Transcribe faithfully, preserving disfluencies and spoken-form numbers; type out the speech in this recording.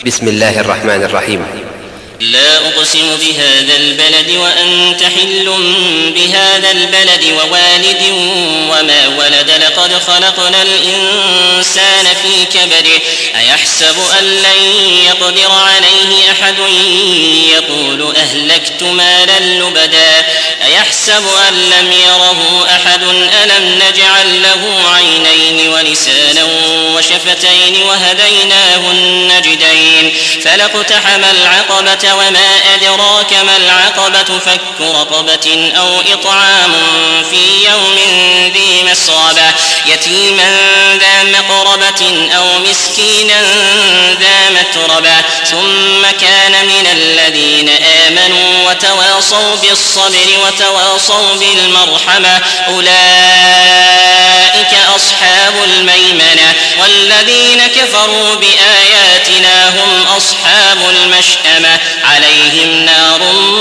بسم الله الرحمن الرحيم. لا أقسم بهذا البلد وأنت حل بهذا البلد ووالد وما ولد لقد خلقنا الإنسان في كبده أيحسب أن لن يقدر عليه أحد يقول أهلكت مالا لبدا أيحسب أن لم يره أحد ألم نجعل له عينين ولسانا وشفتين وهديناه النجدين فلاقتحم العقبة وما أدراك ما العقبة فك رقبة أو إطعام في يوم ذي مسغبة يتيما ذا مقربة أو مسكينا ذا متربة ثم كان من الذين آمنوا وتواصوا بالصبر وتواصوا بالمرحمة أولئك أصحاب الميمنة والذين كفروا بآياتنا هم أصحاب المشأمة عليهم نار